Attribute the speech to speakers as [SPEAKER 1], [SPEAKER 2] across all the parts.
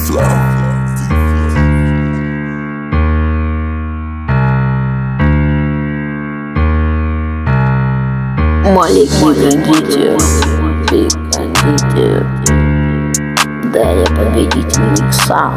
[SPEAKER 1] Маленький кондитер, big кондитер, да я победитель микса.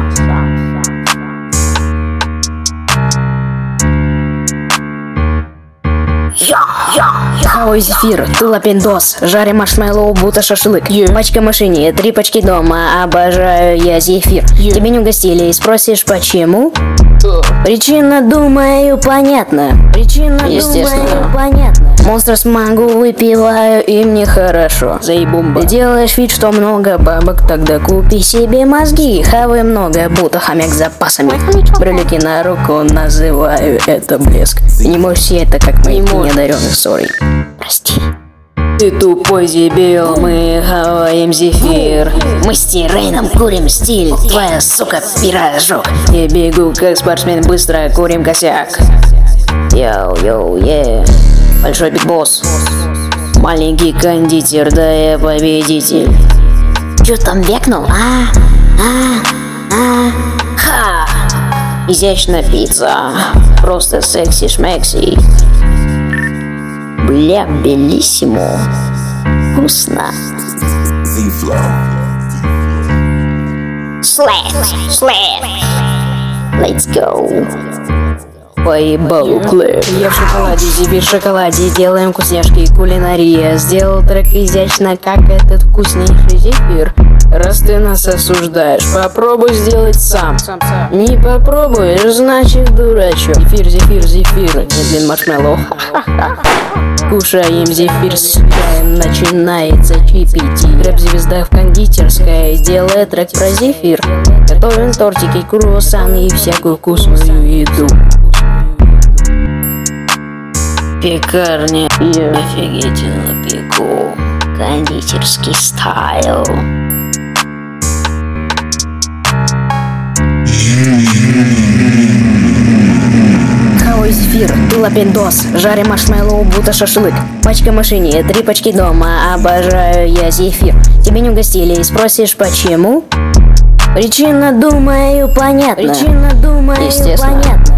[SPEAKER 2] Хавай зефир, ты лапиндос, жарим маршмеллоу, будто шашлык. Пачка в машине, 3 пачки дома, обожаю я зефир. Тебе не угостили, спросишь почему? Причина, думаю, понятна. Естественно. Понятно. Монстр смогу выпиваю, и мне хорошо.
[SPEAKER 1] Заебумба.
[SPEAKER 2] Ты делаешь вид, что много бабок, тогда купи себе мозги. Хавай много, будто хомяк с запасами. Брюлики на руку, называю это блеск. Ты не можешь сеять это, как мы неодаренных, сори. Прости.
[SPEAKER 1] Ты тупой дебил, мы хаваем зефир.
[SPEAKER 2] Мы с Тирейном курим стиль, твоя сука пирожок.
[SPEAKER 1] Я бегу как спортсмен, быстро курим косяк.
[SPEAKER 2] Йоу-йоу-е.
[SPEAKER 1] Большой биг босс, маленький кондитер, да я победитель.
[SPEAKER 2] Чё там векнул?
[SPEAKER 1] Ха! Изящная пицца, просто секси-шмекси.
[SPEAKER 2] Бля, белиссимо. Вкусно. Слэп. Let's go.
[SPEAKER 1] Поебал клэп.
[SPEAKER 2] Я в шоколаде, зефир в шоколаде, делаем вкусняшки, кулинария. Сделал трек изящно, как этот вкуснейший зефир.
[SPEAKER 1] Раз ты нас осуждаешь, попробуй сделать сам. Не попробуешь, значит дурачок. Зефир, не блин маршмеллоу. Кушаем зефир с чаем, начинается чипити. Рэп-звезда в кондитерской, делает трек про зефир. Готовим тортики, круассаны и всякую вкусную еду. Пекарня, я офигительно пеку.
[SPEAKER 2] Кондитерский стайл. Хавай зефир, ты лапиндос, жарим маршмеллоу, будто шашлык. Пачка в машине, 3 пачки дома, обожаю я зефир. Тебе не угостили, спросишь почему? Причина, думаю, понятна.
[SPEAKER 1] Естественно.
[SPEAKER 2] Понятна.